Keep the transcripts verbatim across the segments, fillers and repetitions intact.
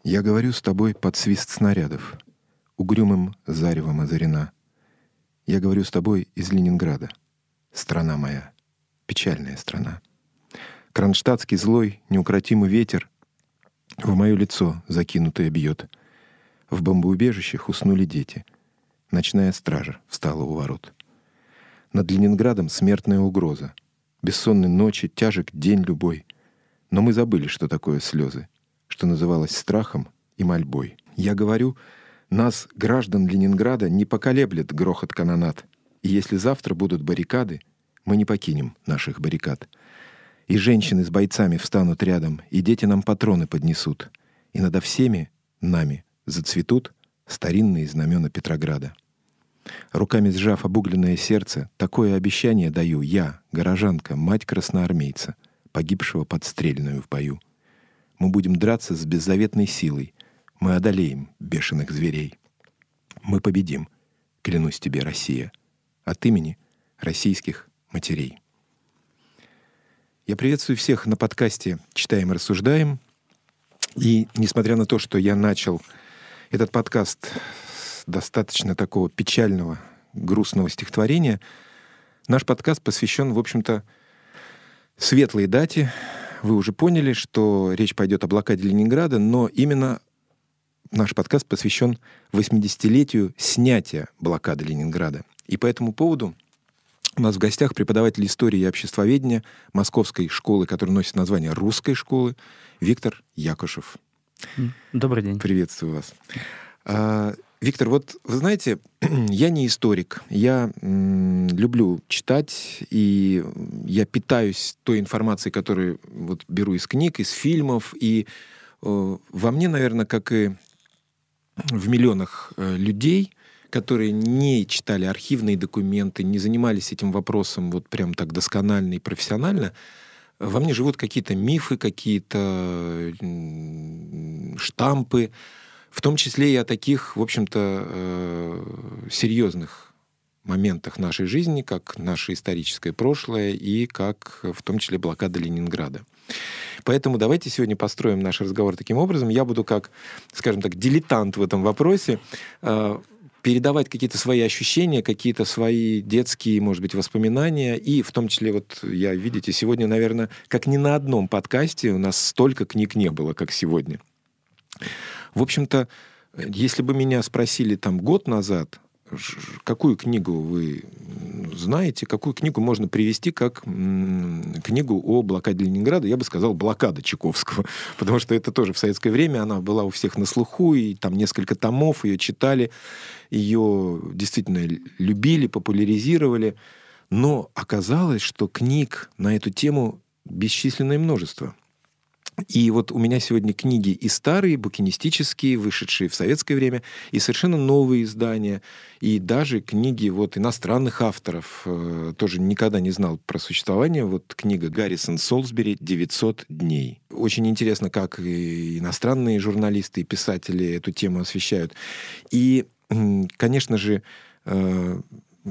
Я говорю с тобой под свист снарядов, угрюмым заревом озарена. Я говорю с тобой из Ленинграда, страна моя, печальная страна. Кронштадтский злой, неукротимый ветер в мое лицо закинутое бьет. В бомбоубежищах уснули дети. Ночная стража встала у ворот. Над Ленинградом смертная угроза. Бессонной ночи, тяжек день любой. Но мы забыли, что такое слезы, что называлось страхом и мольбой. Я говорю, нас, граждан Ленинграда, не поколеблет грохот канонад. И если завтра будут баррикады, мы не покинем наших баррикад. И женщины с бойцами встанут рядом, и дети нам патроны поднесут. И надо всеми нами зацветут старинные знамена Петрограда. Руками сжав обугленное сердце, такое обещание даю я, горожанка, мать красноармейца, погибшего подстрельную в бою. Мы будем драться с беззаветной силой. Мы одолеем бешеных зверей. Мы победим, клянусь тебе, Россия, от имени российских матерей. Я приветствую всех на подкасте «Читаем и рассуждаем». И несмотря на то, что я начал этот подкаст с достаточно такого печального, грустного стихотворения, наш подкаст посвящен, в общем-то, светлой дате. Вы уже поняли, что речь пойдет о блокаде Ленинграда, но именно наш подкаст посвящен восьмидесятилетию снятия блокады Ленинграда. И по этому поводу у нас в гостях преподаватель истории и обществоведения Московской школы, которая носит название Русской школы, Виктор Якушев. Добрый день. Приветствую вас. А, Виктор, вот вы знаете, я не историк, я м, люблю читать, и я питаюсь той информацией, которую вот беру из книг, из фильмов, и э, во мне, наверное, как и в миллионах э, людей, которые не читали архивные документы, не занимались этим вопросом вот прям так досконально и профессионально, во мне живут какие-то мифы, какие-то штампы, в том числе и о таких, в общем-то, серьезных моментах нашей жизни, как наше историческое прошлое и как, в том числе, блокада Ленинграда. Поэтому давайте сегодня построим наш разговор таким образом. Я буду как, скажем так, дилетант в этом вопросе, передавать какие-то свои ощущения, какие-то свои детские, может быть, воспоминания. И в том числе, вот я, видите, сегодня, наверное, как ни на одном подкасте у нас столько книг не было, как сегодня. В общем-то, если бы меня спросили там год назад, какую книгу вы знаете, какую книгу можно привести как м, книгу о блокаде Ленинграда, я бы сказал «Блокада» Чайковского, потому что это тоже в советское время, она была у всех на слуху, и там несколько томов, ее читали, ее действительно любили, популяризировали, но оказалось, что книг на эту тему бесчисленное множество. И вот у меня сегодня книги и старые, букинистические, вышедшие в советское время, и совершенно новые издания, и даже книги вот иностранных авторов. Э, тоже никогда не знал про существование. Вот книга Гаррисон Солсбери «девятьсот дней». Очень интересно, как и иностранные журналисты и писатели эту тему освещают. И, конечно же, э,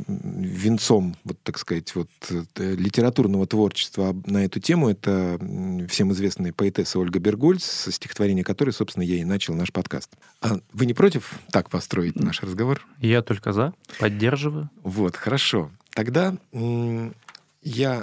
венцом, вот так сказать, вот, литературного творчества на эту тему это всем известная поэтесса Ольга Бергольц, со стихотворения которой, собственно, я и начал наш подкаст. А вы не против так построить наш разговор? Я только за, поддерживаю. Вот, хорошо. Тогда м- я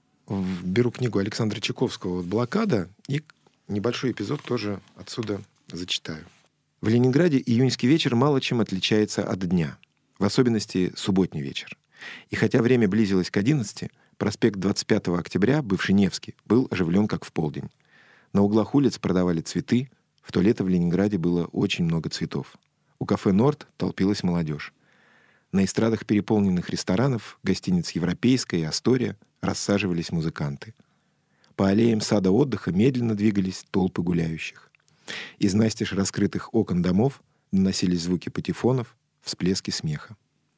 беру книгу Александра Чайковского вот «Блокада» и небольшой эпизод тоже отсюда зачитаю. В Ленинграде июньский вечер мало чем отличается от дня. В особенности субботний вечер. И хотя время близилось к одиннадцати, проспект двадцать пятого октября, бывший Невский, был оживлен как в полдень. На углах улиц продавали цветы, в то лето в Ленинграде было очень много цветов. У кафе «Норд» толпилась молодежь. На эстрадах переполненных ресторанов, гостиниц «Европейская» и «Астория» рассаживались музыканты. По аллеям сада отдыха медленно двигались толпы гуляющих. Из настежь раскрытых окон домов доносились звуки патефонов, всплески смеха.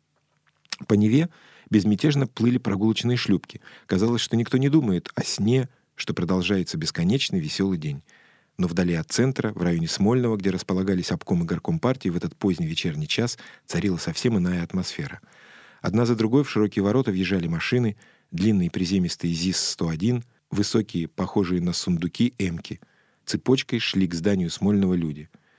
По Неве безмятежно плыли прогулочные шлюпки. Казалось, что никто не думает о сне, что продолжается бесконечный веселый день. Но вдали от центра, в районе Смольного, где располагались обком и горком партии, в этот поздний вечерний час царила совсем иная атмосфера. Одна за другой в широкие ворота въезжали машины, длинные приземистые ЗИС сто один, высокие, похожие на сундуки эмки. Цепочкой шли к зданию Смольного люди.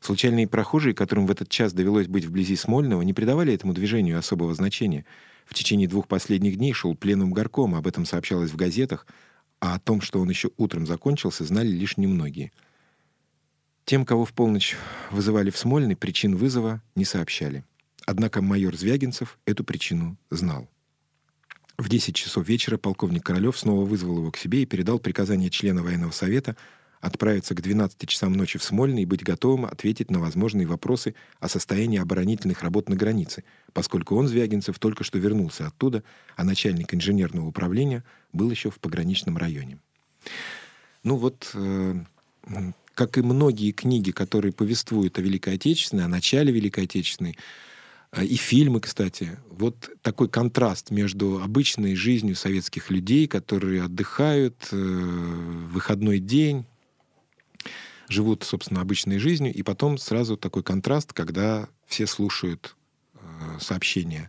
Случайные прохожие, которым в этот час довелось быть вблизи Смольного, не придавали этому движению особого значения. В течение двух последних дней шел пленум горкома, об этом сообщалось в газетах, а о том, что он еще утром закончился, знали лишь немногие. Тем, кого в полночь вызывали в Смольный, причин вызова не сообщали. Однако майор Звягинцев эту причину знал. В десять часов вечера полковник Королев снова вызвал его к себе и передал приказание члена военного совета отправиться к двенадцати часам ночи в Смольный и быть готовым ответить на возможные вопросы о состоянии оборонительных работ на границе, поскольку он, Звягинцев, только что вернулся оттуда, а начальник инженерного управления был еще в пограничном районе. Ну вот, э, как и многие книги, которые повествуют о Великой Отечественной, о начале Великой Отечественной, и фильмы, кстати, вот такой контраст между обычной жизнью советских людей, которые отдыхают, э, выходной день, живут, собственно, обычной жизнью, и потом сразу такой контраст, когда все слушают э, сообщения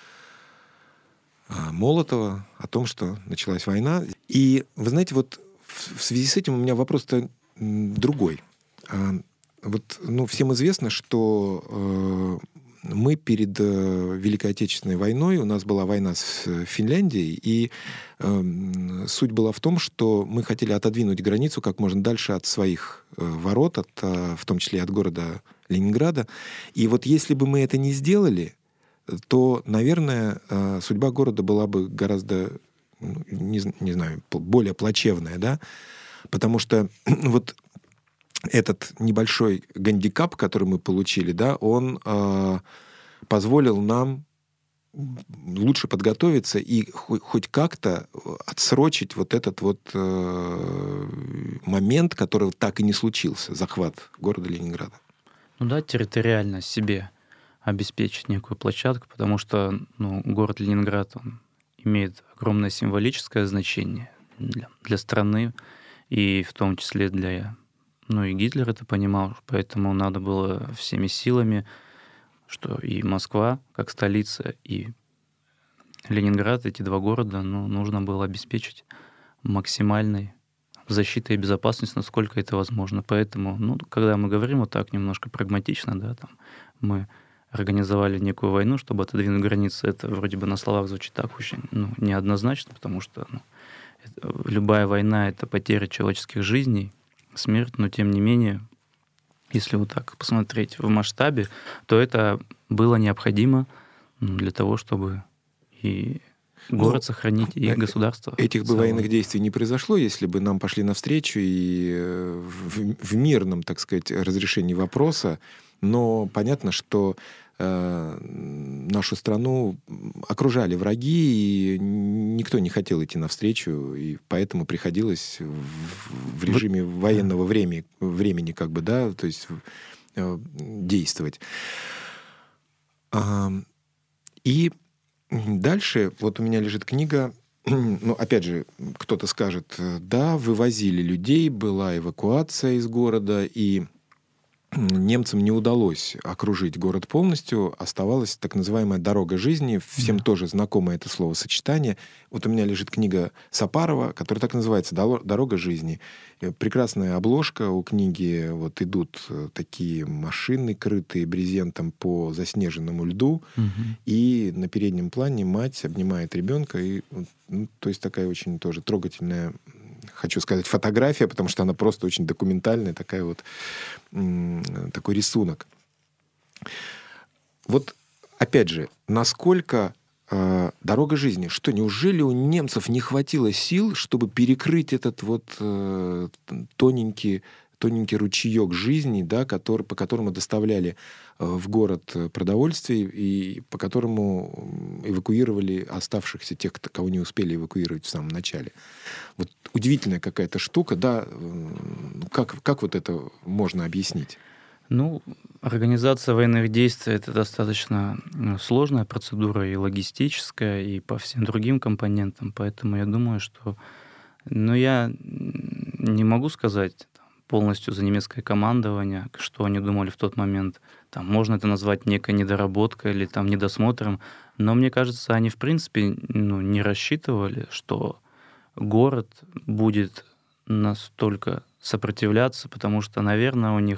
э, Молотова о том, что началась война. И, вы знаете, вот в, в связи с этим у меня вопрос-то м, другой. А, вот, ну, всем известно, что э, мы перед э, Великой Отечественной войной, у нас была война с Финляндией, и э, суть была в том, что мы хотели отодвинуть границу как можно дальше от своих э, ворот, от, э, в том числе от города Ленинграда. И вот если бы мы это не сделали, то, наверное, э, судьба города была бы гораздо, ну, не, не знаю, более плачевная, да, потому что вот этот небольшой гандикап, который мы получили, да, он э, позволил нам лучше подготовиться и хоть, хоть как-то отсрочить вот этот вот э, момент, который так и не случился, захват города Ленинграда. Ну да, территориально себе обеспечить некую площадку, потому что ну, город Ленинград, он имеет огромное символическое значение для, для страны, и в том числе для... Ну и Гитлер это понимал, поэтому надо было всеми силами, что и Москва как столица, и Ленинград, эти два города, ну, нужно было обеспечить максимальной защитой и безопасностью, насколько это возможно. Поэтому, ну, когда мы говорим вот так немножко прагматично, да, там, мы организовали некую войну, чтобы отодвинуть границы, это вроде бы на словах звучит так очень ну, неоднозначно, потому что ну, это, любая война — это потеря человеческих жизней, смерть, но тем не менее, если вот так посмотреть в масштабе, то это было необходимо для того, чтобы и город ну, сохранить, и государство. Этих бы военных действий не произошло, если бы нам пошли навстречу и в, в мирном, так сказать, разрешении вопроса. Но понятно, что э, нашу страну окружали враги, и никто не хотел идти навстречу, и поэтому приходилось в, в режиме военного времени, времени как бы, да, то есть э, действовать. А, и дальше, вот у меня лежит книга, ну, опять же, кто-то скажет, да, вывозили людей, была эвакуация из города, и немцам не удалось окружить город полностью, оставалась так называемая «дорога жизни», всем да. тоже знакомое это словосочетание. Вот у меня лежит книга Сапарова, которая так называется «Дорога жизни». Прекрасная обложка у книги, вот идут такие машины, крытые брезентом по заснеженному льду, угу. и на переднем плане мать обнимает ребенка, и, ну, то есть такая очень тоже трогательная, хочу сказать, фотография, потому что она просто очень документальная, такая вот, такой рисунок. Вот, опять же, насколько э, дорога жизни, что неужели у немцев не хватило сил, чтобы перекрыть этот вот э, тоненький, тоненький ручеек жизни, да, который, по которому доставляли э, в город продовольствие и по которому эвакуировали оставшихся, тех, кого не успели эвакуировать в самом начале. Вот удивительная какая-то штука, да, как, как вот это можно объяснить? Ну, организация военных действий — это достаточно сложная процедура и логистическая, и по всем другим компонентам, поэтому я думаю, что... Ну, я не могу сказать полностью за немецкое командование, что они думали в тот момент. Там, можно это назвать некой недоработкой или там недосмотром, но мне кажется, они в принципе ну, не рассчитывали, что город будет настолько сопротивляться, потому что, наверное, у них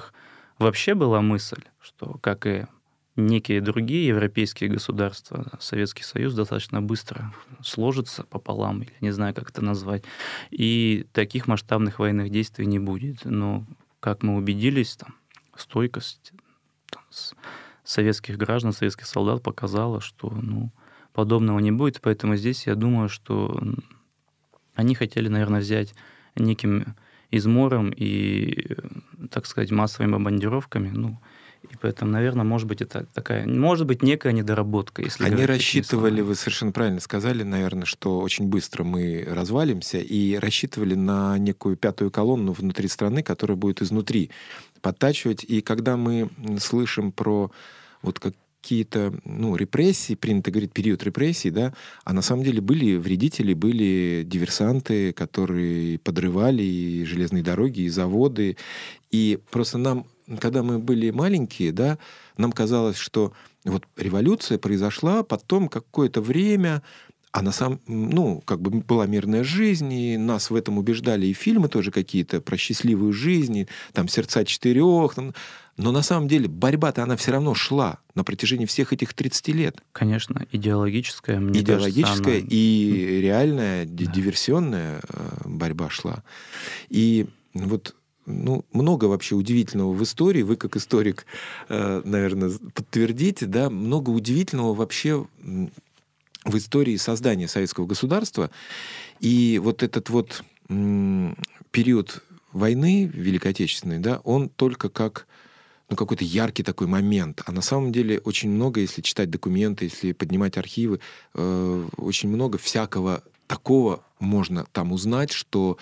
вообще была мысль, что, как и некие другие европейские государства, Советский Союз достаточно быстро сложится пополам, или не знаю, как это назвать, и таких масштабных военных действий не будет. Но, как мы убедились, там, стойкость там, советских граждан, советских солдат показала, что ну, подобного не будет. Поэтому здесь я думаю, что они хотели, наверное, взять неким измором и, так сказать, массовыми бомбардировками. Ну, и поэтому, наверное, может быть, это такая, может быть, некая недоработка. Если Они рассчитывали, вы совершенно правильно сказали, наверное, что очень быстро мы развалимся, и рассчитывали на некую пятую колонну внутри страны, которая будет изнутри подтачивать. И когда мы слышим про вот как какие-то ну, репрессии, принято говорить период репрессий, да, а на самом деле были вредители, были диверсанты, которые подрывали и железные дороги, и заводы. И просто нам, когда мы были маленькие, да, нам казалось, что вот революция произошла, потом какое-то время, а на самом, ну, как бы была мирная жизнь, и нас в этом убеждали и фильмы тоже какие-то про счастливую жизнь, и, там «Сердца четырех», там, но на самом деле борьба-то она все равно шла на протяжении всех этих тридцати лет. Конечно, идеологическая, мне идеологическая кажется, она... и реальная, да. диверсионная борьба шла. И вот ну, много вообще удивительного в истории. Вы, как историк, наверное, подтвердите, да, много удивительного вообще в истории создания советского государства. И вот этот вот м, период войны Великой Отечественной, да, он только как ну, какой-то яркий такой момент. А на самом деле очень много, если читать документы, если поднимать архивы, э, очень много всякого такого можно там узнать, что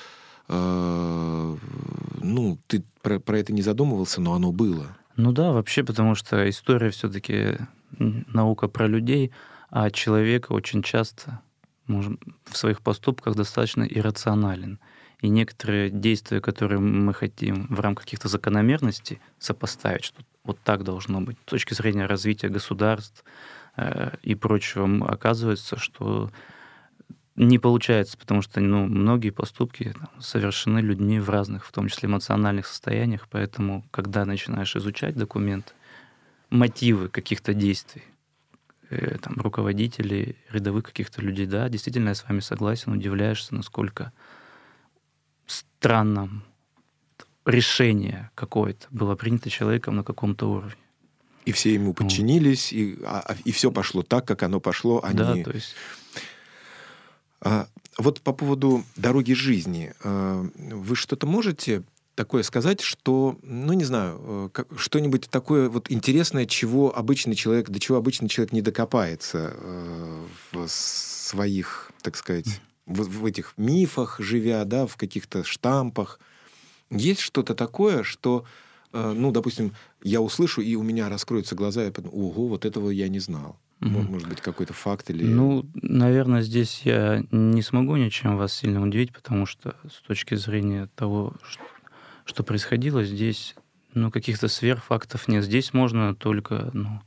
э, ну, ты про, про это не задумывался, но оно было. Ну да, вообще, потому что история все-таки наука про людей, а человек очень часто может, в своих поступках достаточно иррационален. И некоторые действия, которые мы хотим в рамках каких-то закономерностей сопоставить, что вот так должно быть, с точки зрения развития государств э, и прочего, оказывается, что не получается, потому что ну, многие поступки там, совершены людьми в разных, в том числе эмоциональных состояниях, поэтому, когда начинаешь изучать документ, мотивы каких-то действий, э, там, руководителей, рядовых каких-то людей, да, действительно, я с вами согласен, удивляешься, насколько странном решение какое-то было принято человеком на каком-то уровне. И все ему подчинились, и, а, и все пошло так, как оно пошло. Они... Да, то есть... А, вот по поводу дороги жизни. А, вы что-то можете такое сказать, что, ну, не знаю, как, что-нибудь такое вот интересное, чего обычный человек, до чего обычный человек не докопается э, в своих, так сказать, в, в этих мифах, живя, да, в каких-то штампах. Есть что-то такое, что, э, ну, допустим, я услышу, и у меня раскроются глаза, и я подумаю, ого, вот этого я не знал. Mm-hmm. Может быть, какой-то факт или... Ну, наверное, здесь я не смогу ничем вас сильно удивить, потому что с точки зрения того, что, что происходило здесь, ну, каких-то сверхфактов нет. Здесь можно только, ну,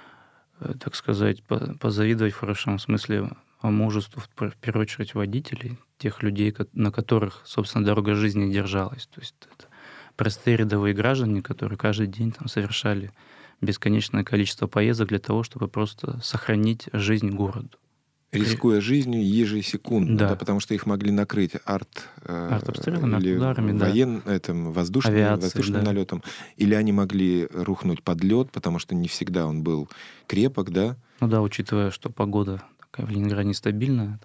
так сказать, позавидовать в хорошем смысле мужеству, в первую очередь, водителей, тех людей, на которых, собственно, дорога жизни держалась. То есть это простые рядовые граждане, которые каждый день там совершали бесконечное количество поездок для того, чтобы просто сохранить жизнь городу. Рискуя жизнью ежесекундно, да. Да, потому что их могли накрыть арт, артобстрелами, или ударами, воен, да. Этим, воздушным, Авиации, воздушным да. налетом. Или они могли рухнуть под лед, потому что не всегда он был крепок, да? Ну да, учитывая, что погода такая в Ленинграде нестабильная,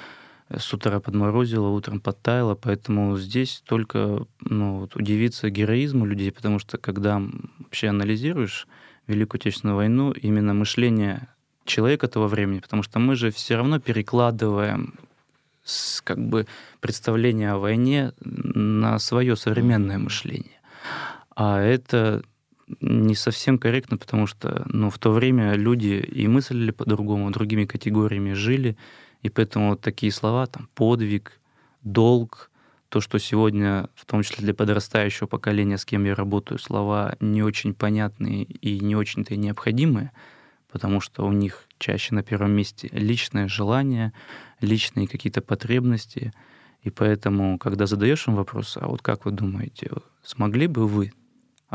с утра подморозило, утром подтаяло, поэтому здесь только ну, вот, удивиться героизму людей, потому что когда вообще анализируешь Великую Отечественную войну, именно мышление человека того времени, потому что мы же все равно перекладываем с, как бы представление о войне на свое современное мышление. А это не совсем корректно, потому что ну, в то время люди и мыслили по-другому, другими категориями жили, и поэтому вот такие слова, там, подвиг, долг, то, что сегодня, в том числе для подрастающего поколения, с кем я работаю, слова не очень понятные и не очень-то и необходимые, потому что у них чаще на первом месте личное желание, личные какие-то потребности. И поэтому, когда задаешь им вопрос, а вот как вы думаете, смогли бы вы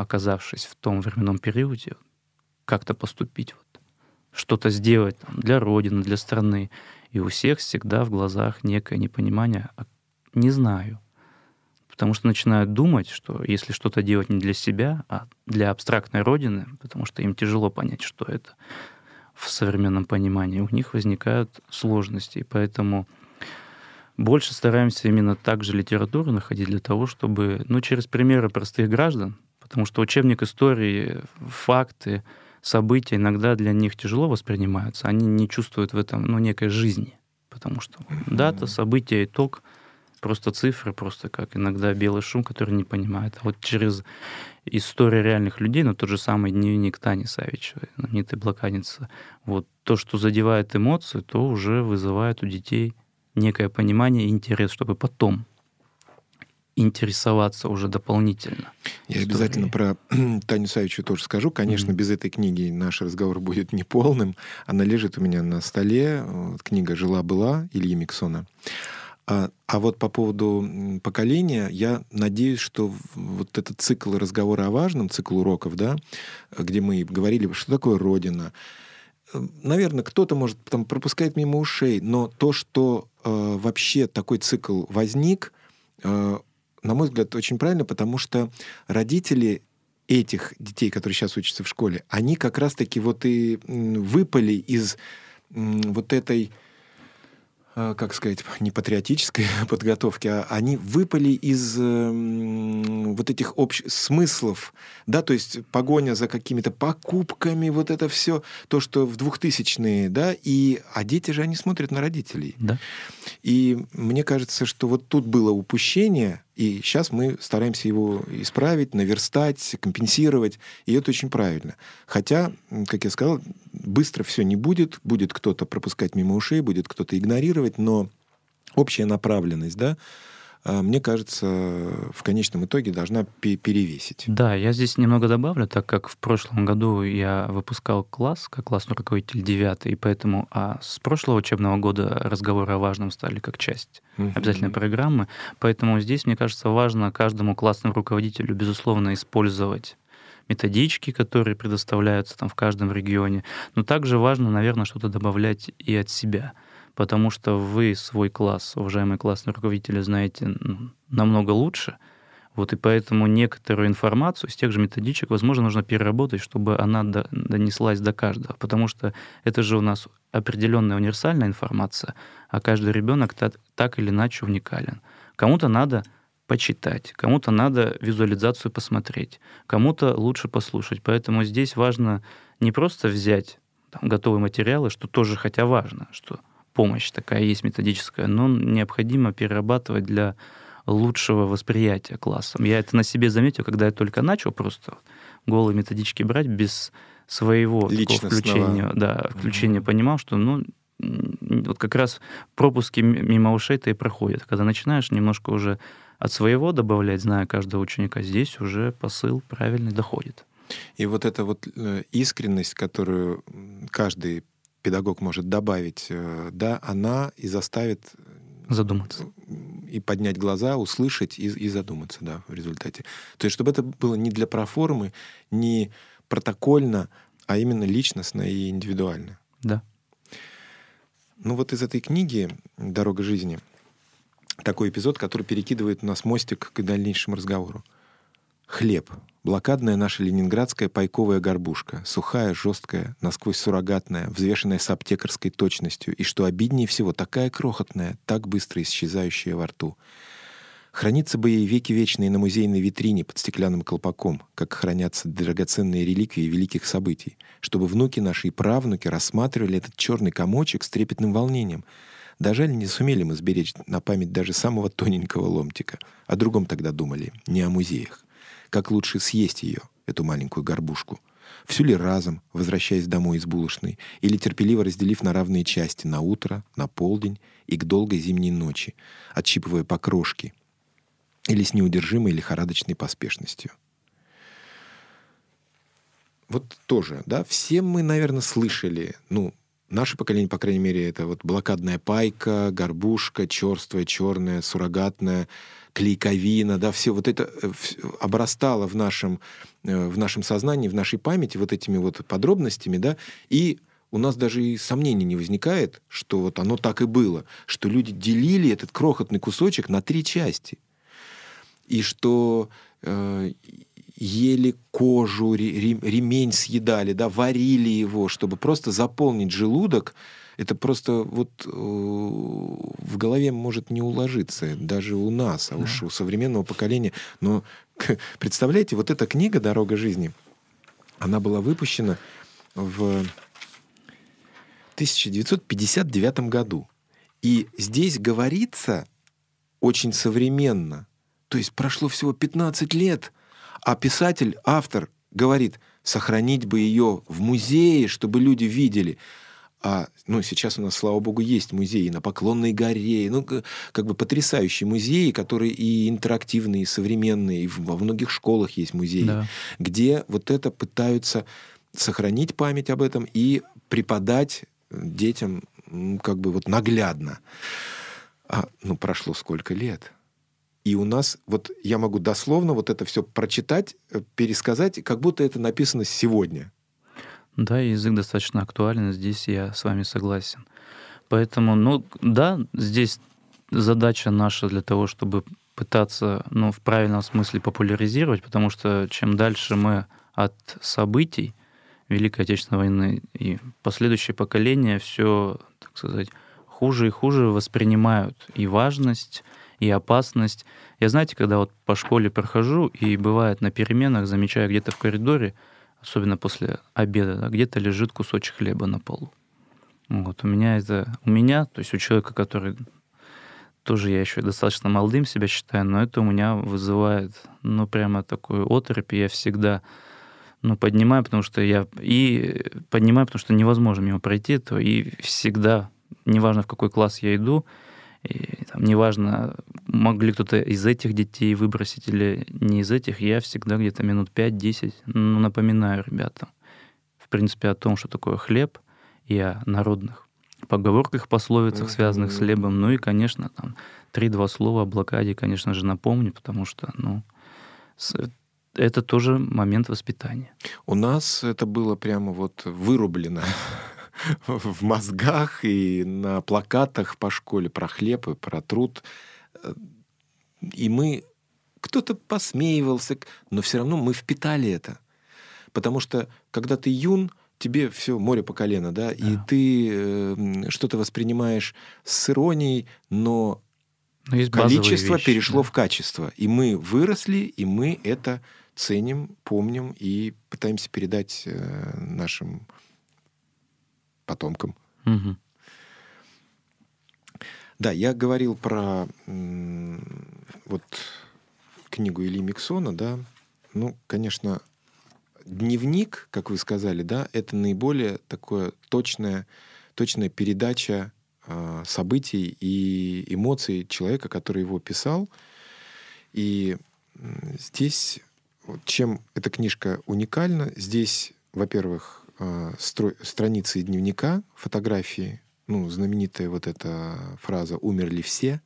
оказавшись в том временном периоде, как-то поступить, вот, что-то сделать там, для Родины, для страны. И у всех всегда в глазах некое непонимание, а не знаю. Потому что начинают думать, что если что-то делать не для себя, а для абстрактной Родины, потому что им тяжело понять, что это в современном понимании, у них возникают сложности. И поэтому больше стараемся именно так же литературу находить для того, чтобы, ну, через примеры простых граждан, потому что учебник истории, факты, события иногда для них тяжело воспринимаются, они не чувствуют в этом, ну, некой жизни, потому что дата, событие, итог, просто цифры, просто как иногда белый шум, который не понимает. А вот через историю реальных людей, ну, тот же самый дневник Тани Савичевой, знаменитой блокадницы, вот то, что задевает эмоции, то уже вызывает у детей некое понимание и интерес, чтобы потом интересоваться уже дополнительно. Я историей. Обязательно про Таню Савичеву тоже скажу. Конечно, mm-hmm. без этой книги наш разговор будет неполным. Она лежит у меня на столе. Книга «Жила-была» Ильи Миксона. А, а вот по поводу поколения, я надеюсь, что вот этот цикл разговора о важном, цикл уроков, да, где мы говорили, что такое Родина, наверное, кто-то, может, там пропускает мимо ушей, но то, что э, вообще такой цикл возник, э, на мой взгляд, очень правильно, потому что родители этих детей, которые сейчас учатся в школе, они как раз-таки вот и выпали из вот этой, как сказать, не патриотической подготовки, а они выпали из э, вот этих общих смыслов, да, то есть погоня за какими-то покупками, вот это все, то, что в двухтысячные, да, и, а дети же, они смотрят на родителей. Да. И мне кажется, что вот тут было упущение, и сейчас мы стараемся его исправить, наверстать, компенсировать, и это очень правильно. Хотя, как я сказал, быстро все не будет, будет кто-то пропускать мимо ушей, будет кто-то игнорировать, но общая направленность, да, мне кажется, в конечном итоге должна перевесить. Да, я здесь немного добавлю, так как в прошлом году я выпускал класс, как классный руководитель девятый, и поэтому а с прошлого учебного года разговоры о важном стали как часть uh-huh. обязательной программы. Поэтому здесь, мне кажется, важно каждому классному руководителю, безусловно, использовать методички, которые предоставляются там в каждом регионе. Но также важно, наверное, что-то добавлять и от себя. Потому что вы свой класс, уважаемые классные руководители, знаете намного лучше. Вот и поэтому некоторую информацию из тех же методичек, возможно, нужно переработать, чтобы она донеслась до каждого. Потому что это же у нас определенная универсальная информация, а каждый ребенок так, так или иначе уникален. Кому-то надо почитать, кому-то надо визуализацию посмотреть, кому-то лучше послушать. Поэтому здесь важно не просто взять там готовые материалы, что тоже хотя важно, что помощь такая есть методическая, но необходимо перерабатывать для лучшего восприятия классом. Я это на себе заметил, когда я только начал просто голые методички брать без своего включения, да, включения, mm-hmm. понимал, что ну, вот как раз пропуски мимо ушей-то и проходят. Когда начинаешь немножко уже от своего добавлять, зная каждого ученика, здесь уже посыл правильный доходит. И вот эта вот искренность, которую каждый педагог может добавить, да, она и заставит задуматься. И поднять глаза, услышать и, и задуматься, да, в результате. То есть, чтобы это было не для проформы, не протокольно, а именно личностно и индивидуально. Да. Ну вот из этой книги «Дорога жизни» такой эпизод, который перекидывает у нас мостик к дальнейшему разговору. Хлеб. Блокадная наша ленинградская пайковая горбушка. Сухая, жесткая, насквозь суррогатная, взвешенная с аптекарской точностью. И, что обиднее всего, такая крохотная, так быстро исчезающая во рту. Хранится бы ей веки вечные на музейной витрине под стеклянным колпаком, как хранятся драгоценные реликвии великих событий, чтобы внуки наши и правнуки рассматривали этот черный комочек с трепетным волнением. Да жаль, не сумели мы сберечь на память даже самого тоненького ломтика. О другом тогда думали, не о музеях. Как лучше съесть ее, эту маленькую горбушку? Всю ли разом, возвращаясь домой из булочной, или терпеливо разделив на равные части на утро, на полдень и к долгой зимней ночи, отщипывая по крошке, или с неудержимой лихорадочной поспешностью? Вот тоже, да, все мы, наверное, слышали, ну, наше поколение, по крайней мере, это вот блокадная пайка, горбушка, черствая, черная, суррогатная, клейковина, да, все вот это обрастало в нашем, в нашем сознании, в нашей памяти вот этими вот подробностями, да, и у нас даже и сомнений не возникает, что вот оно так и было, что люди делили этот крохотный кусочек на три части, и что э, ели кожу, ремень съедали, да, варили его, чтобы просто заполнить желудок. Это просто вот э, в голове может не уложиться даже у нас, а да. уж у современного поколения. Но представляете, вот эта книга «Дорога жизни», она была выпущена в тысяча девятьсот пятьдесят девятом году. И здесь говорится очень современно. То есть прошло всего пятнадцать лет, а писатель, автор говорит, сохранить бы ее в музее, чтобы люди видели. А ну, сейчас у нас, слава богу, есть музеи на Поклонной горе. Ну, как бы потрясающие музеи, которые и интерактивные, и современные. И во многих школах есть музеи, да. где вот это пытаются сохранить память об этом и преподать детям как бы вот наглядно. А, ну, прошло сколько лет? И у нас, вот я могу дословно вот это все прочитать, пересказать, как будто это написано сегодня. Да, язык достаточно актуален, здесь я с вами согласен. Поэтому, ну да, здесь задача наша для того, чтобы пытаться, ну, в правильном смысле популяризировать, потому что чем дальше мы от событий Великой Отечественной войны и последующие поколения все, так сказать, хуже и хуже воспринимают и важность, и опасность. Я, знаете, когда вот по школе прохожу, и бывает на переменах замечаю где-то в коридоре, особенно после обеда, да, где-то лежит кусочек хлеба на полу. Вот у меня это... У меня, то есть у человека, который... Тоже я еще достаточно молодым себя считаю, но это у меня вызывает, ну, прямо такую оторопь. Я всегда, ну, поднимаю, потому что я... И поднимаю, потому что невозможно мимо пройти этого. И всегда, неважно, в какой класс я иду, и, там, неважно, мог ли кто-то из этих детей выбросить или не из этих, я всегда где-то минут пять-десять ну, напоминаю ребятам, в принципе, о том, что такое хлеб, и о народных поговорках, пословицах, связанных с хлебом. Ну и, конечно, там три-два слова о блокаде, конечно же, напомню, потому что, ну, это тоже момент воспитания. У нас это было прямо вот вырублено в мозгах и на плакатах по школе про хлеб и про труд. И мы... Кто-то посмеивался, но все равно мы впитали это. Потому что, когда ты юн, тебе все море по колено, да, да. и ты э, что-то воспринимаешь с иронией, но, но количество вещи, перешло да. в качество. И мы выросли, и мы это ценим, помним и пытаемся передать э, нашим потомкам. Угу. Да, я говорил про м, вот книгу Ильи Миксона, да. Ну, конечно, дневник, как вы сказали, да, это наиболее такое точная, точная передача э, событий и эмоций человека, который его писал. И здесь, чем эта книжка уникальна, здесь, во-первых, э, стро- страницы дневника, фотографии, ну, знаменитая вот эта фраза «умерли все»,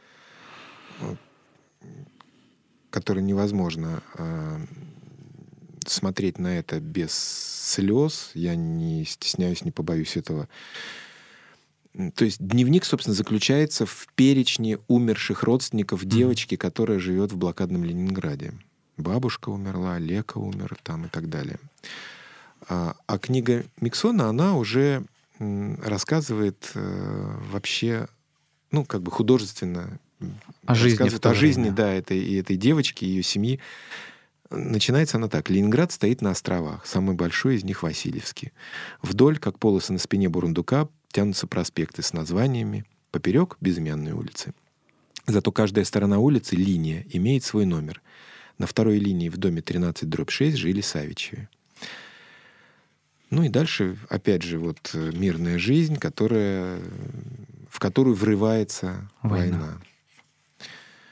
которой невозможно э, смотреть на это без слез. Я не стесняюсь, не побоюсь этого. То есть дневник, собственно, заключается в перечне умерших родственников девочки, mm-hmm. которая живет в блокадном Ленинграде. Бабушка умерла, Лека умер там и так далее. А, а книга Миксона, она уже м, рассказывает э, вообще, ну, как бы художественно, о жизни, о жизни, да, этой, этой девочки, ее семьи. Начинается она так. Ленинград стоит на островах. Самый большой из них Васильевский. Вдоль, как полосы на спине бурундука, тянутся проспекты с названиями. Поперек — безымянные улицы. Зато каждая сторона улицы, линия, имеет свой номер. На второй линии в доме тринадцать дробь шесть жили Савичевы. Ну и дальше, опять же, вот мирная жизнь, которая, в которую врывается война. война.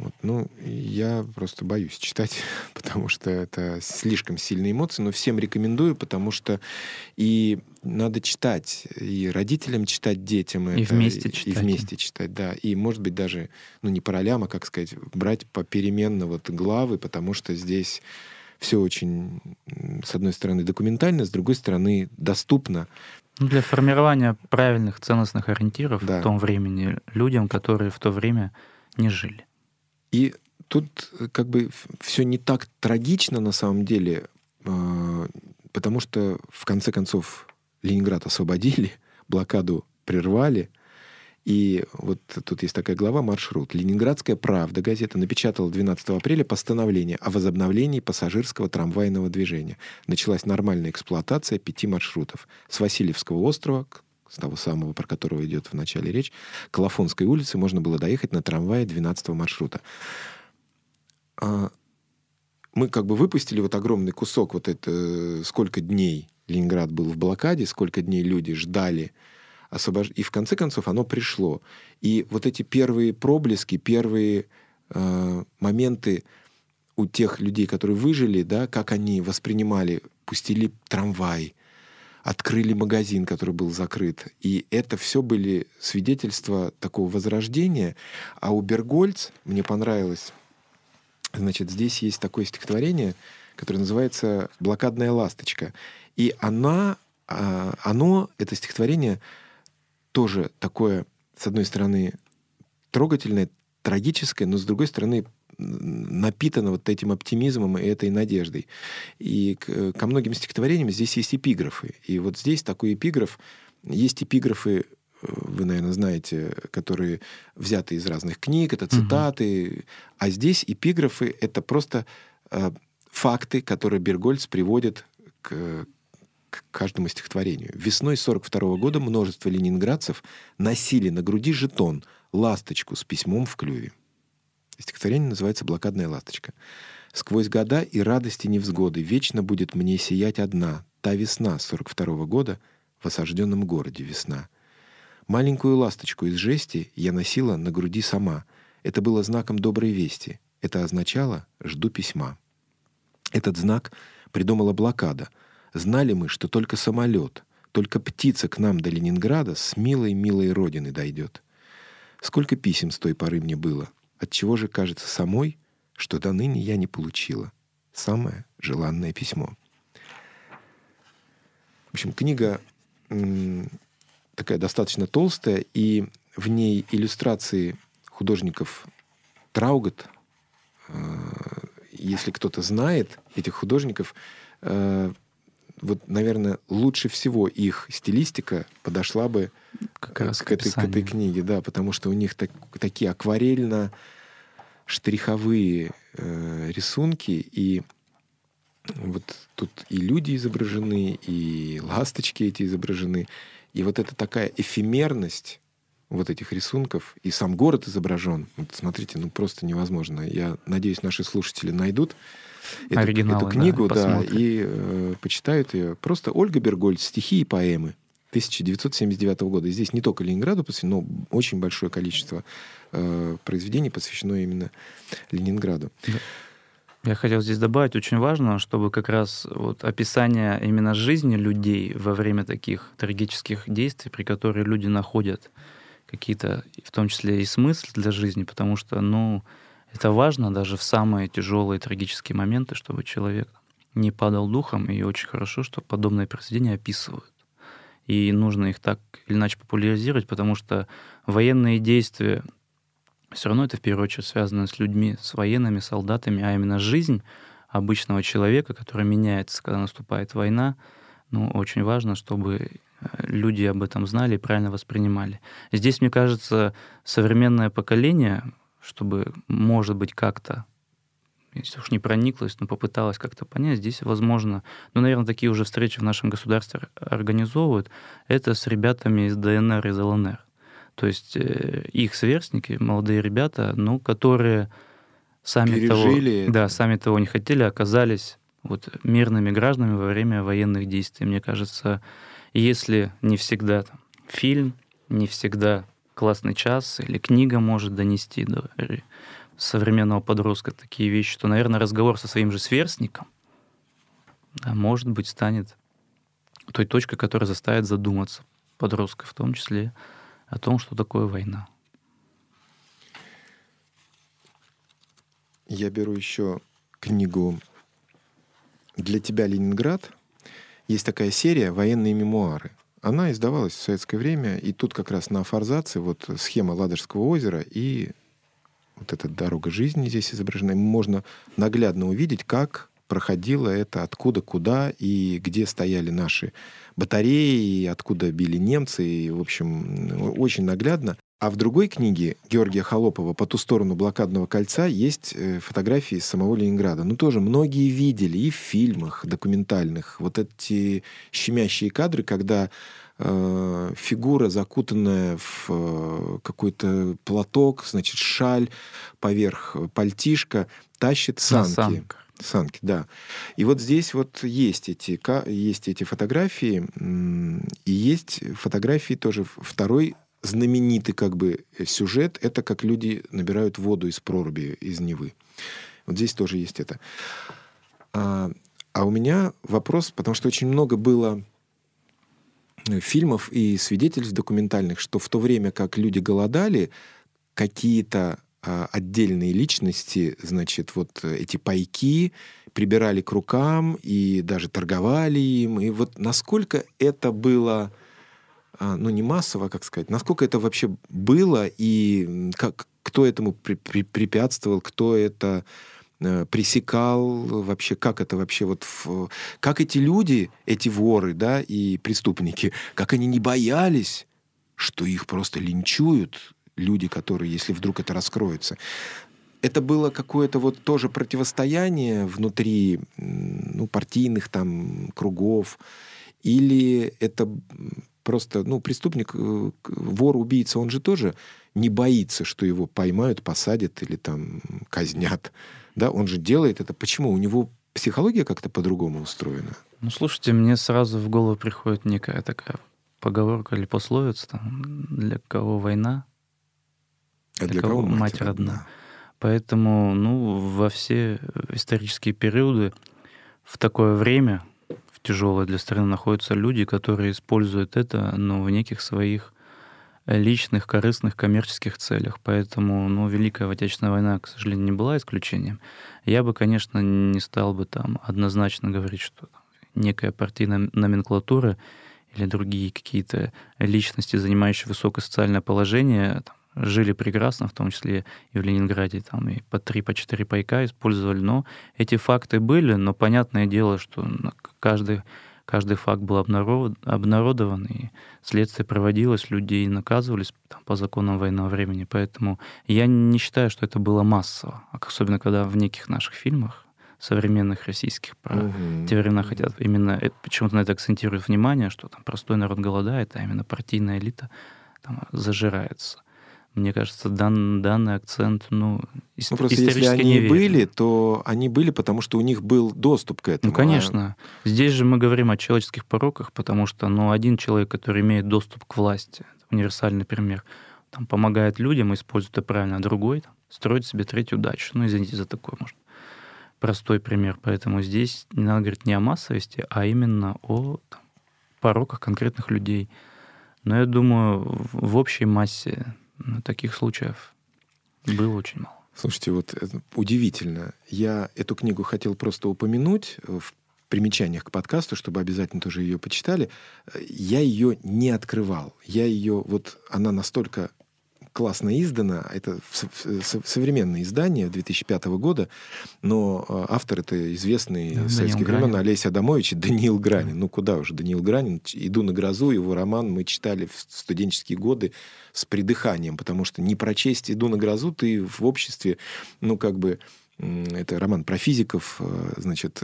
Вот, ну, я просто боюсь читать, потому что это слишком сильные эмоции, но всем рекомендую, потому что и надо читать, и родителям читать, детям И это, вместе и читать. вместе читать, да. И, может быть, даже, ну, не по ролям, а, как сказать, брать попеременно вот главы, потому что здесь все очень, м, с одной стороны, документально, с другой стороны, доступно. Ну, для формирования правильных ценностных ориентиров в Да. том времени людям, которые в то время не жили. И тут э, как бы все не так трагично на самом деле, э, потому что в конце концов Ленинград освободили, блокаду прервали. И вот тут есть такая глава «Маршрут». «Ленинградская правда» газета напечатала двенадцатого апреля постановление о возобновлении пассажирского трамвайного движения. Началась нормальная эксплуатация пяти маршрутов. С Васильевского острова, к- с того самого, про которого идет в начале речь, к Лафонской улице можно было доехать на трамвае двенадцатого маршрута. А, Мы как бы выпустили вот огромный кусок, вот это, э, сколько дней Ленинград был в блокаде, сколько дней люди ждали освобож... И в конце концов оно пришло. И вот эти первые проблески, первые э, моменты у тех людей, которые выжили, да, как они воспринимали, пустили трамвай, открыли магазин, который был закрыт. И это все были свидетельства такого возрождения. А у Бергольц мне понравилось, значит, здесь есть такое стихотворение, которое называется «Блокадная ласточка». И она, а, оно, это стихотворение, тоже такое, с одной стороны, трогательное, трагическое, но с другой стороны, напитано вот этим оптимизмом и этой надеждой. И к, ко многим стихотворениям здесь есть эпиграфы. И вот здесь такой эпиграф. Есть эпиграфы, вы, наверное, знаете, которые взяты из разных книг, это цитаты. Угу. А здесь эпиграфы — это просто э, факты, которые Бергольц приводит к, к каждому стихотворению. Весной сорок второго года множество ленинградцев носили на груди жетон, ласточку с письмом в клюве. Стихотворение называется «Блокадная ласточка». «Сквозь года и радости невзгоды вечно будет мне сиять одна та весна сорок второго года в осажденном городе весна. Маленькую ласточку из жести я носила на груди сама. Это было знаком доброй вести. Это означало «жду письма». Этот знак придумала блокада. Знали мы, что только самолет, только птица к нам до Ленинграда с милой-милой родины дойдет. Сколько писем с той поры мне было. Отчего же кажется самой, что до ныне я не получила самое желанное письмо». В общем, книга м, такая достаточно толстая, и в ней иллюстрации художников Траугот. Э, если кто-то знает этих художников, э, вот, наверное, лучше всего их стилистика подошла бы Как к, раз к, к этой, к этой описанию. книге, да, потому что у них так, такие акварельно-штриховые э, рисунки, и вот тут и люди изображены, и ласточки эти изображены, и вот это такая эфемерность вот этих рисунков, и сам город изображен. Вот смотрите, ну просто невозможно. Я надеюсь, наши слушатели найдут эту, Оригиналы, эту книгу, да, да, посмотрят. и э, почитают ее. Просто Ольга Бергольц «Стихи и поэмы» тысяча девятьсот семьдесят девятого года. И здесь не только Ленинграду посвящено, но очень большое количество э, произведений посвящено именно Ленинграду. Да. Я хотел здесь добавить, очень важно, чтобы как раз вот описание именно жизни людей во время таких трагических действий, при которых люди находят какие-то, в том числе и смысл для жизни, потому что, ну, это важно даже в самые тяжелые трагические моменты, чтобы человек не падал духом, и очень хорошо, что подобные произведения описывают. И нужно их так или иначе популяризировать, потому что военные действия все равно это в первую очередь связано с людьми, с военными, солдатами, а именно жизнь обычного человека, которая меняется, когда наступает война. Ну, очень важно, чтобы люди об этом знали и правильно воспринимали. Здесь, мне кажется, современное поколение, чтобы, может быть, как-то, если уж не прониклось, но попыталась как-то понять, здесь, возможно, ну, наверное, такие уже встречи в нашем государстве организовывают, это с ребятами из ДНР, из ЛНР. То есть э, их сверстники, молодые ребята, ну, которые сами Пережили того, да, это. сами того не хотели, оказались вот мирными гражданами во время военных действий. Мне кажется, если не всегда там, фильм, не всегда классный час или книга может донести до, современного подростка такие вещи, то, наверное, разговор со своим же сверстником, да, может быть, станет той точкой, которая заставит задуматься подростка, в том числе о том, что такое война. Я беру еще книгу «Для тебя, Ленинград». Есть такая серия «Военные мемуары». Она издавалась в советское время, и тут как раз на форзаце вот схема Ладожского озера и вот эта дорога жизни здесь изображена. Можно наглядно увидеть, как проходило это, откуда, куда, и где стояли наши батареи, и откуда били немцы, и, в общем, очень наглядно. А в другой книге Георгия Холопова «По ту сторону блокадного кольца» есть фотографии из самого Ленинграда. Ну, тоже многие видели и в фильмах документальных вот эти щемящие кадры, когда э, фигура, закутанная в э, какой-то платок, значит, шаль, поверх пальтишка, тащит санки. санках. Санки, да. И вот здесь вот есть эти, есть эти фотографии, и есть фотографии тоже второй знаменитый как бы сюжет — это как люди набирают воду из проруби, из Невы. Вот здесь тоже есть это. А, а у меня вопрос, потому что очень много было фильмов и свидетельств документальных, что в то время как люди голодали, какие-то а, отдельные личности, значит, вот эти пайки прибирали к рукам и даже торговали им. И вот насколько это было... ну, не массово, как сказать, насколько это вообще было, и как, кто этому при, при, препятствовал, кто это э, пресекал, вообще, как это вообще, вот, в, как эти люди, эти воры, да, и преступники, как они не боялись, что их просто линчуют люди, которые, если вдруг это раскроется. Это было какое-то вот тоже противостояние внутри, ну, партийных там кругов, или это... Просто, ну, преступник, вор, убийца, он же тоже не боится, что его поймают, посадят или там казнят. Да, он же делает это. Почему? У него психология как-то по-другому устроена? Ну, слушайте, мне сразу в голову приходит некая такая поговорка или пословица, там, для кого война, а для, для кого, кого мать родна. родна. Поэтому, ну, во все исторические периоды в такое время... тяжелые для страны находятся люди, которые используют это, ну, в неких своих личных, корыстных, коммерческих целях. Поэтому, ну, Великая Отечественная война, к сожалению, не была исключением. Я бы, конечно, не стал бы там однозначно говорить, что там, некая партийная номенклатура или другие какие-то личности, занимающие высокое социальное положение, там, жили прекрасно, в том числе и в Ленинграде, там и по три, по четыре пайка использовали. Но эти факты были, но понятное дело, что каждый, каждый факт был обнародован, и следствие проводилось, людей наказывались там, по законам военного времени. Поэтому я не считаю, что это было массово, особенно когда в неких наших фильмах современных российских про uh-huh. те времена хотят именно, это, почему-то на это акцентируют внимание, что там простой народ голодает, а именно партийная элита там зажирается. Мне кажется, дан, данный акцент, ну, ну просто если они и были, то они были, потому что у них был доступ к этому. Ну, конечно. А... Здесь же мы говорим о человеческих пороках, потому что, ну, один человек, который имеет доступ к власти, универсальный пример, там, помогает людям, использует это правильно, а другой там, строит себе третью дачу. Ну, извините за такой, может, простой пример. Поэтому здесь не надо говорить не о массовости, а именно о там, пороках конкретных людей. Но я думаю, в общей массе таких случаев было очень мало. Слушайте, вот это удивительно. Я эту книгу хотел просто упомянуть в примечаниях к подкасту, чтобы обязательно тоже ее почитали. Я ее не открывал. Я ее, вот она настолько классно издана. Это современное издание две тысячи пятого года, но автор — это известный да, советских времен Олесь Адамович, Даниил Гранин. Ну, куда уже Даниил Гранин? «Иду на грозу», его роман мы читали в студенческие годы с придыханием, потому что не прочесть «Иду на грозу» ты в обществе, ну, как бы, это роман про физиков, значит,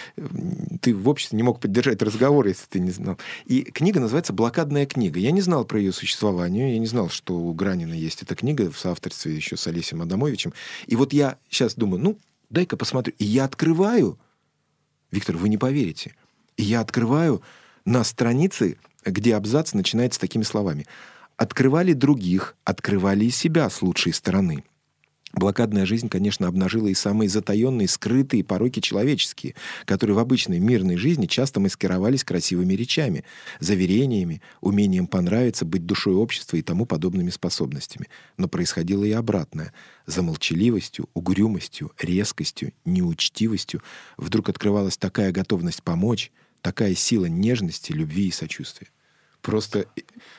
ты в обществе не мог поддержать разговор, если ты не знал. И книга называется «Блокадная книга». Я не знал про ее существование, я не знал, что у Гранина есть эта книга в соавторстве еще с Олесем Адамовичем. И вот я сейчас думаю, ну, дай-ка посмотрю. И я открываю, Виктор, вы не поверите, и я открываю на странице, где абзац начинается такими словами. «Открывали других, открывали и себя с лучшей стороны. Блокадная жизнь, конечно, обнажила и самые затаенные, скрытые пороки человеческие, которые в обычной мирной жизни часто маскировались красивыми речами, заверениями, умением понравиться, быть душой общества и тому подобными способностями. Но происходило и обратное. За молчаливостью, угрюмостью, резкостью, неучтивостью вдруг открывалась такая готовность помочь, такая сила нежности, любви и сочувствия. Просто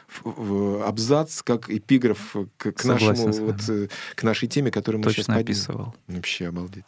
абзац как эпиграф к, к, нашему, вот, к нашей теме, которую мы Точно сейчас описывал. Вообще обалдеть.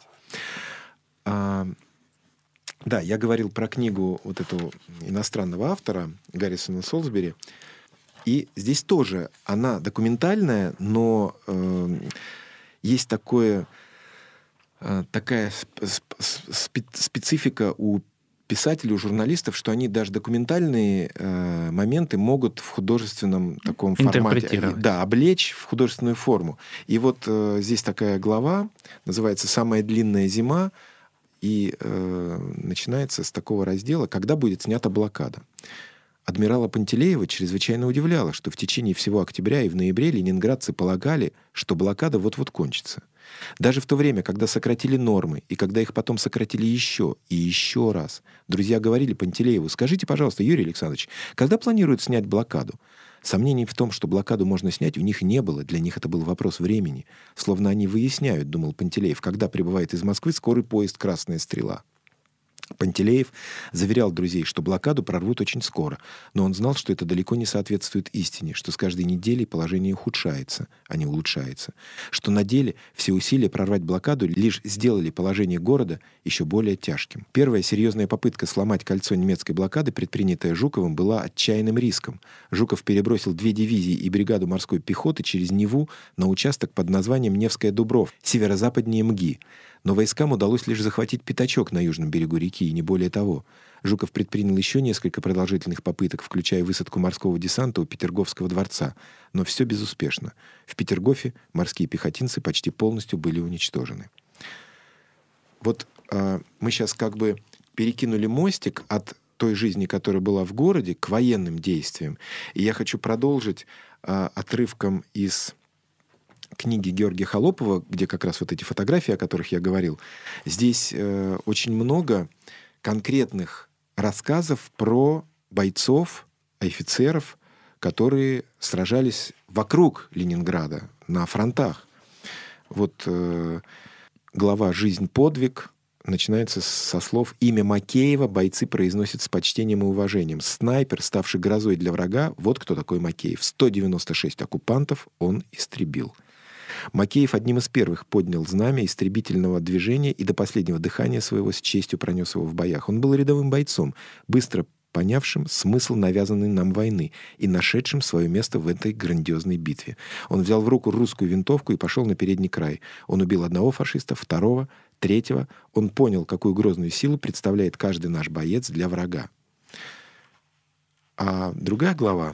А, да, я говорил про книгу вот этого иностранного автора Гаррисона Солсбери. И здесь тоже она документальная, но э, есть такое, э, такая спе- специфика у писателей, у журналистов, что они даже документальные э, моменты могут в художественном таком формате, да, облечь в художественную форму. И вот э, здесь такая глава, называется «Самая длинная зима», и э, начинается с такого раздела «Когда будет снята блокада?». Адмирала Пантелеева чрезвычайно удивляло, что в течение всего октября и в ноябре ленинградцы полагали, что блокада вот-вот кончится. Даже в то время, когда сократили нормы, и когда их потом сократили еще и еще раз, друзья говорили Пантелееву: «Скажите, пожалуйста, Юрий Александрович, когда планируют снять блокаду?» Сомнений в том, что блокаду можно снять, у них не было. Для них это был вопрос времени. Словно они выясняют, думал Пантелеев, когда прибывает из Москвы скорый поезд «Красная стрела». Пантелеев заверял друзей, что блокаду прорвут очень скоро, но он знал, что это далеко не соответствует истине, что с каждой неделей положение ухудшается, а не улучшается, что на деле все усилия прорвать блокаду лишь сделали положение города еще более тяжким. Первая серьезная попытка сломать кольцо немецкой блокады, предпринятая Жуковым, была отчаянным риском. Жуков перебросил две дивизии и бригаду морской пехоты через Неву на участок под названием Невская Дубров, северо-западнее Мги. Но войскам удалось лишь захватить пятачок на южном берегу реки, и не более того. Жуков предпринял еще несколько продолжительных попыток, включая высадку морского десанта у Петерговского дворца, но все безуспешно. В Петергофе морские пехотинцы почти полностью были уничтожены. Вот э, мы сейчас как бы перекинули мостик от той жизни, которая была в городе, к военным действиям. И я хочу продолжить э, отрывком из книги Георгия Холопова, где как раз вот эти фотографии, о которых я говорил. Здесь э, очень много конкретных рассказов про бойцов, офицеров, которые сражались вокруг Ленинграда, на фронтах. Вот э, глава «Жизнь-подвиг» начинается со слов: «Имя Макеева бойцы произносят с почтением и уважением. Снайпер, ставший грозой для врага, вот кто такой Макеев. сто девяносто шесть оккупантов он истребил». Макеев одним из первых поднял знамя истребительного движения и до последнего дыхания своего с честью пронес его в боях. Он был рядовым бойцом, быстро понявшим смысл навязанной нам войны и нашедшим свое место в этой грандиозной битве. Он взял в руку русскую винтовку и пошел на передний край. Он убил одного фашиста, второго, третьего. Он понял, какую грозную силу представляет каждый наш боец для врага. А другая глава,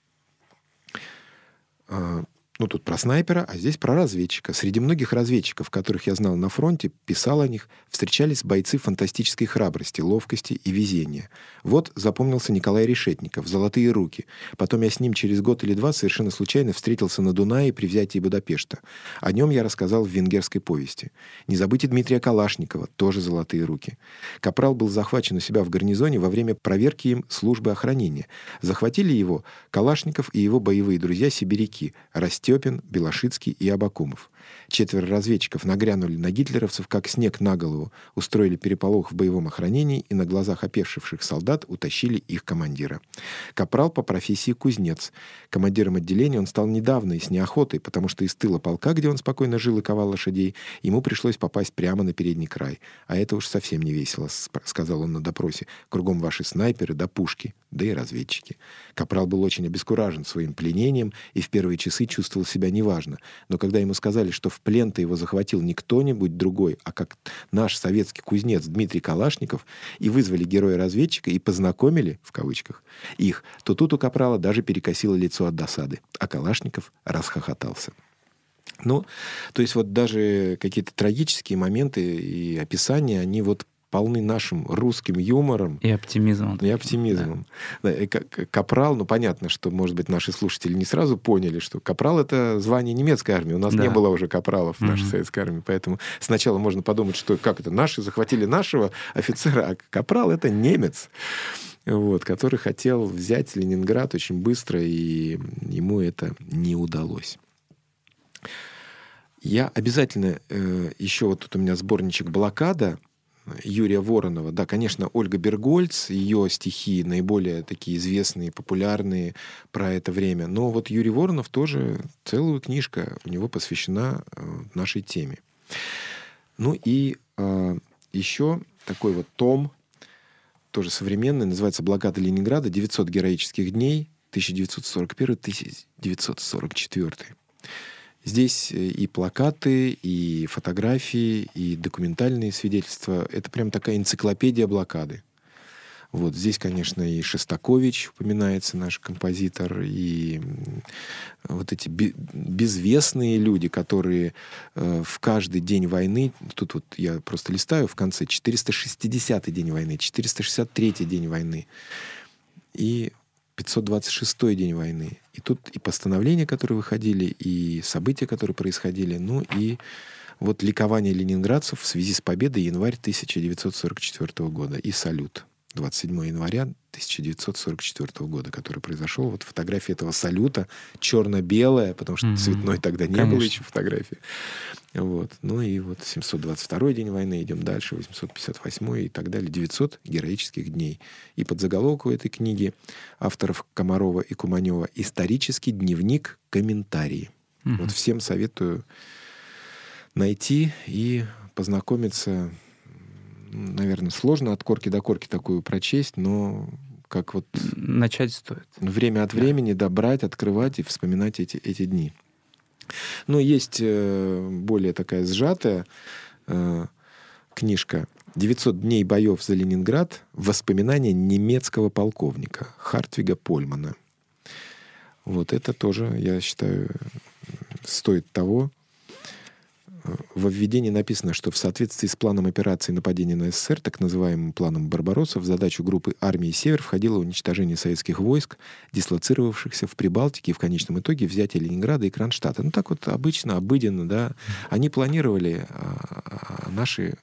ну, тут про снайпера, а здесь про разведчика. Среди многих разведчиков, которых я знал на фронте, писал о них, встречались бойцы фантастической храбрости, ловкости и везения. Вот запомнился Николай Решетников, «Золотые руки». Потом я с ним через год или два совершенно случайно встретился на Дунае при взятии Будапешта. О нем я рассказал в венгерской повести. Не забудьте Дмитрия Калашникова, тоже «Золотые руки». Капрал был захвачен у себя в гарнизоне во время проверки им службы охранения. Захватили его Калашников и его боевые друзья-сибиряки — Степин, Белошицкий и Абакумов. Четверо разведчиков нагрянули на гитлеровцев, как снег на голову, устроили переполох в боевом охранении и на глазах опешивших солдат утащили их командира. Капрал по профессии кузнец. Командиром отделения он стал недавно и с неохотой, потому что из тыла полка, где он спокойно жил и ковал лошадей, ему пришлось попасть прямо на передний край. «А это уж совсем не весело», — сказал он на допросе. «Кругом ваши снайперы да пушки, да и разведчики». Капрал был очень обескуражен своим пленением и в первые часы чувствовал себя неважно. Но когда ему сказали, что в плен-то его захватил не кто-нибудь другой, а как наш советский кузнец Дмитрий Калашников, и вызвали героя-разведчика и познакомили, в кавычках, их, то тут у Капрала даже перекосило лицо от досады, а Калашников расхохотался. Ну, то есть вот даже какие-то трагические моменты и описания, они вот полны нашим русским юмором. И оптимизмом. И оптимизмом. Да. Да, и капрал, ну, понятно, что, может быть, наши слушатели не сразу поняли, что капрал — это звание немецкой армии. У нас да. не было уже капралов в нашей mm-hmm. советской армии. Поэтому сначала можно подумать, что как это, наши захватили нашего офицера, а капрал — это немец, вот, который хотел взять Ленинград очень быстро, и ему это не удалось. Я обязательно э, еще вот тут у меня сборничек «Блокада» Юрия Воронова. Да, конечно, Ольга Бергольц, ее стихи наиболее такие известные, популярные про это время. Но вот Юрий Воронов тоже, целая книжка у него посвящена э, нашей теме. Ну и э, еще такой вот том, тоже современный, называется «Блокада Ленинграда. девятьсот героических дней, тысяча девятьсот сорок первый — тысяча девятьсот сорок четвёртый». Здесь и плакаты, и фотографии, и документальные свидетельства. Это прям такая энциклопедия блокады. Вот здесь, конечно, и Шостакович упоминается, наш композитор, и вот эти безвестные люди, которые э, в каждый день войны, тут вот я просто листаю в конце, четыреста шестидесятый день войны, четыреста шестьдесят третий день войны и пятьсот двадцать шестой день войны. И тут и постановления, которые выходили, и события, которые происходили, ну и вот ликование ленинградцев в связи с победой январь тысяча девятьсот сорок четвёртого года и салют двадцать седьмого января тысяча девятьсот сорок четвёртого года, который произошел. Вот фотография этого салюта черно-белая, потому что mm-hmm. цветной тогда не Конечно. Было еще фотографии. Вот. Ну и вот семьсот двадцать второй день войны, идем дальше, восемьсот пятьдесят восьмой и так далее. девятьсот героических дней. И подзаголовок у этой книги авторов Комарова и Куманева «Исторический дневник. Комментарии». Mm-hmm. Вот всем советую найти и познакомиться. Наверное, сложно от корки до корки такую прочесть, но как вот... Начать стоит. Время от времени, да, брать, открывать и вспоминать эти, эти дни. Но есть э, более такая сжатая э, книжка «девятьсот дней боев за Ленинград. Воспоминания немецкого полковника» Хартвига Польмана. Вот это тоже, я считаю, стоит того. Во введении написано, что в соответствии с планом операции нападения на СССР, так называемым планом Барбаросса, в задачу группы армии «Север» входило уничтожение советских войск, дислоцировавшихся в Прибалтике, и в конечном итоге взятие Ленинграда и Кронштадта. Ну так вот обычно, обыденно, да. Они планировали, а наши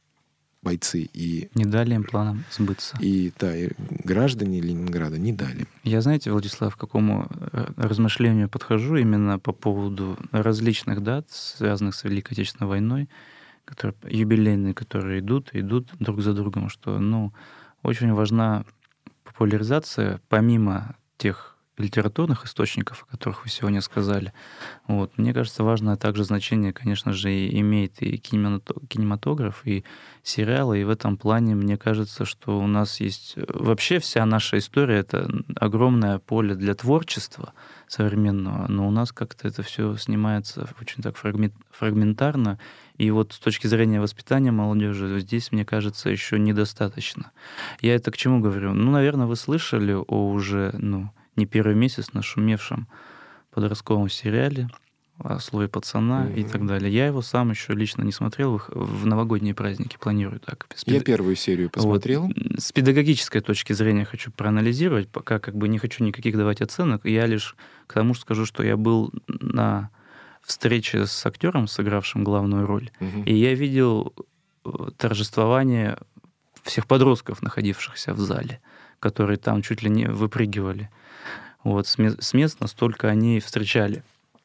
бойцы и... Не дали им планам сбыться. И, да, и граждане Ленинграда не дали. Я, знаете, Владислав, к какому размышлению подхожу именно по поводу различных дат, связанных с Великой Отечественной войной, которые, юбилейные, которые идут, идут друг за другом, что, ну, очень важна популяризация, помимо тех литературных источников, о которых вы сегодня сказали. Вот. Мне кажется, важное также значение, конечно же, и имеет и кинематограф, и сериалы. И в этом плане, мне кажется, что у нас есть... Вообще вся наша история — это огромное поле для творчества современного, но у нас как-то это все снимается очень так фрагментарно. И вот с точки зрения воспитания молодежи здесь, мне кажется, еще недостаточно. Я это к чему говорю? Ну, наверное, вы слышали о уже, ну, не первый месяц нашумевшем подростковом сериале о слове пацана mm-hmm. и так далее. Я его сам еще лично не смотрел, в новогодние праздники планирую так. Я пед... первую серию посмотрел. Вот. С педагогической точки зрения хочу проанализировать, пока как бы не хочу никаких давать оценок. Я лишь к тому же скажу, что я был на встрече с актером, сыгравшим главную роль, mm-hmm. и я видел торжествование всех подростков, находившихся в зале, которые там чуть ли не выпрыгивали. Вот, с мест настолько они встречали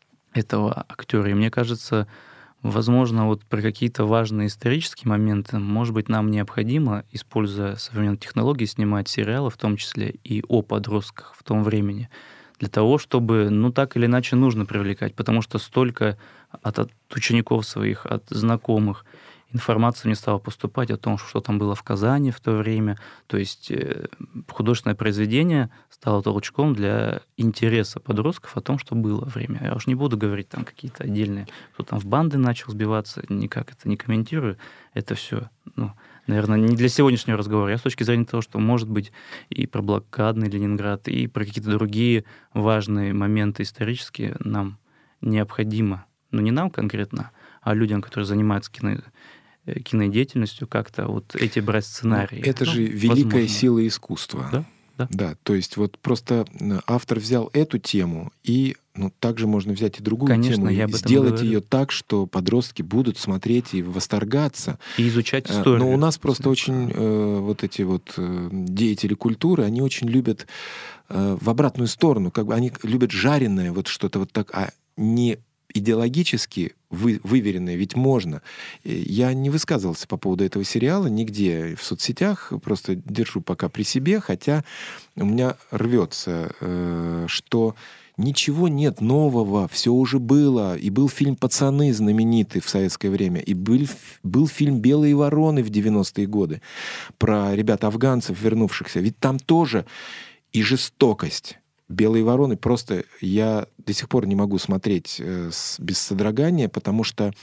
этого актера. И мне кажется, возможно, вот про какие-то важные исторические моменты, может быть, нам необходимо, используя современные технологии, снимать сериалы, в том числе и о подростках в том времени, для того, чтобы, ну, так или иначе нужно привлекать, потому что столько от, от учеников своих, от знакомых, информация мне стала поступать о том, что там было в Казани в то время. То есть художественное произведение стало толчком для интереса подростков о том, что было время. Я уж не буду говорить там какие-то отдельные, кто там в банды начал сбиваться, никак это не комментирую. Это все, ну, наверное, не для сегодняшнего разговора. Я с точки зрения того, что, может быть, и про блокадный Ленинград, и про какие-то другие важные моменты исторические нам необходимо, ну, не нам конкретно, а людям, которые занимаются кино, э, кинодеятельностью как-то вот эти брать сценарии. Это Ну, же великая возможно. сила искусства. Да, да. Да, то есть вот просто м, автор взял эту тему, и ну, также можно взять и другую Конечно, тему, я и об этом и сделать говорю. ее так, что подростки будут смотреть и восторгаться. И изучать Э, историю. Но у нас просто С- очень э, вот эти вот э, деятели культуры, они очень любят э, в обратную сторону, как бы они любят жареное, вот что-то вот так, а не идеологически вы, выверенное, ведь можно. Э, Я не высказывался по поводу этого сериала нигде в соцсетях, просто держу пока при себе, хотя у меня рвется, э, что ничего нет нового, все уже было. И был фильм «Пацаны» знаменитый в советское время, и был, был фильм «Белые вороны» в девяностые годы про ребят-афганцев, вернувшихся. Ведь там тоже и жестокость. «Белые вороны» просто я до сих пор не могу смотреть э, с- без содрогания, потому что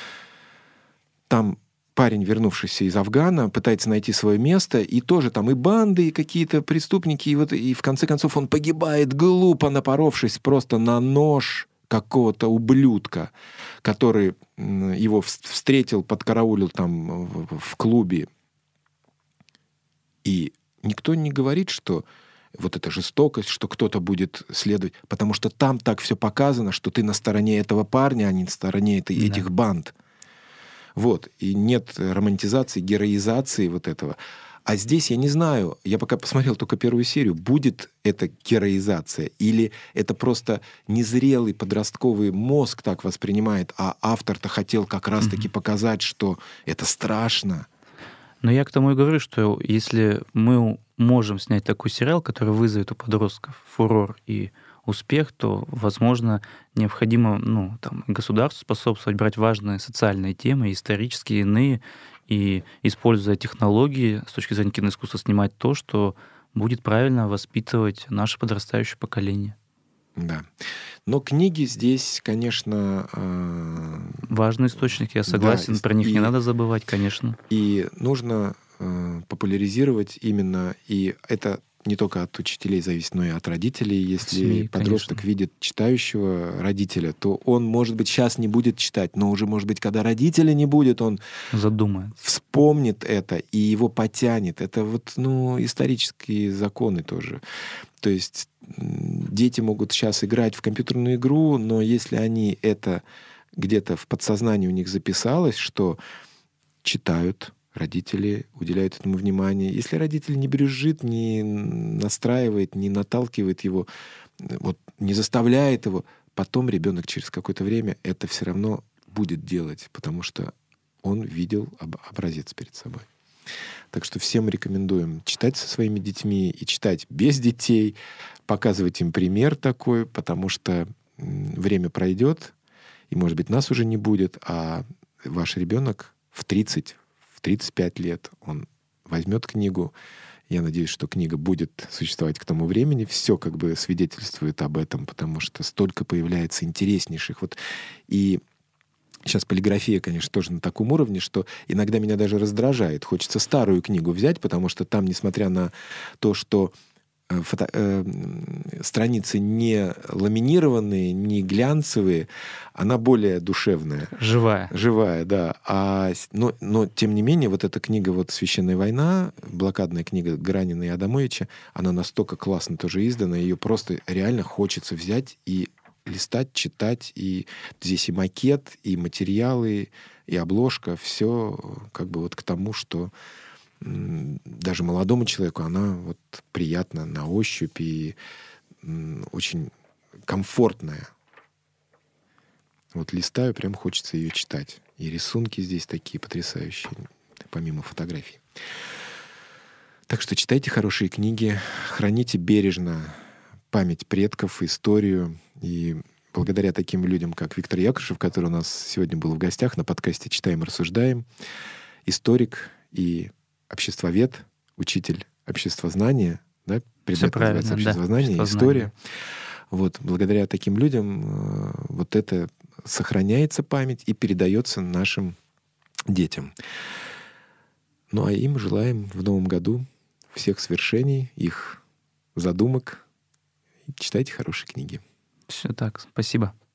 там парень, вернувшийся из Афгана, пытается найти свое место, и тоже там и банды, и какие-то преступники, и вот и в конце концов он погибает глупо, напоровшись просто на нож какого-то ублюдка, который м, его вс- встретил, подкараулил там в, в клубе. И никто не говорит, что вот эта жестокость, что кто-то будет следовать, потому что там так все показано, что ты на стороне этого парня, а не на стороне этой, Да. этих банд. Вот. И нет романтизации, героизации вот этого. А здесь я не знаю, я пока посмотрел только первую серию, будет это героизация или это просто незрелый подростковый мозг так воспринимает, а автор-то хотел как раз-таки Мгм. показать, что это страшно. Но я к тому и говорю, что если мы можем снять такой сериал, который вызовет у подростков фурор и успех, то, возможно, необходимо, ну, там, государству способствовать, брать важные социальные темы, исторические, иные, и, используя технологии с точки зрения киноискусства, снимать то, что будет правильно воспитывать наше подрастающее поколение. Да. Но книги здесь, конечно, э, Важный источник, я да, согласен, про них не и, надо забывать, конечно. и нужно э, популяризировать именно, и это не только от учителей зависит, но и от родителей. Если Семьи, подросток конечно. видит читающего родителя, то он, может быть, сейчас не будет читать, но уже, может быть, когда родителя не будет, он Задумается. вспомнит это и его потянет. Это вот, ну, исторические законы тоже. То есть м, дети могут сейчас играть в компьютерную игру, но если они это где-то в подсознании у них записалось, что читают, родители уделяют этому внимание. Если родитель не брюзжит, не настраивает, не наталкивает его, э, вот, не заставляет его, потом ребенок через какое-то время это все равно будет делать, потому что он видел об- образец перед собой. Так что всем рекомендуем читать со своими детьми и читать без детей, показывать им пример такой, потому что м, время пройдет, и, может быть, нас уже не будет, а ваш ребенок в тридцать, в тридцать пять лет, он возьмет книгу. Я надеюсь, что книга будет существовать к тому времени. Все как бы свидетельствует об этом, потому что столько появляется интереснейших. Вот и сейчас полиграфия, конечно, тоже на таком уровне, что иногда меня даже раздражает. Хочется старую книгу взять, потому что там, несмотря на то, что э, фото- э, м, страницы не ламинированные, не глянцевые, она более душевная, Живая. живая, да. А, с- но, но, тем не менее, вот эта книга вот «Священная война», блокадная книга Гранина и Адамовича, она настолько классно тоже издана, ее просто реально хочется взять и листать, читать, и здесь и макет, и материалы, и обложка, все как бы вот к тому, что м, даже молодому человеку она вот приятна на ощупь и м, очень комфортная. Вот листаю, прям хочется ее читать. И рисунки здесь такие потрясающие, помимо фотографий. Так что читайте хорошие книги, храните бережно память предков, историю. И благодаря таким людям, как Виктор Якушев, который у нас сегодня был в гостях на подкасте «Читаем, рассуждаем», историк и обществовед, учитель обществознания, да, Все предмет называется правильно, да. обществознание, Обществознание. история. Вот, благодаря таким людям э, вот это сохраняется память и передается нашим детям. Ну а им желаем в новом году всех свершений, их задумок. Читайте хорошие книги. Все так. Спасибо.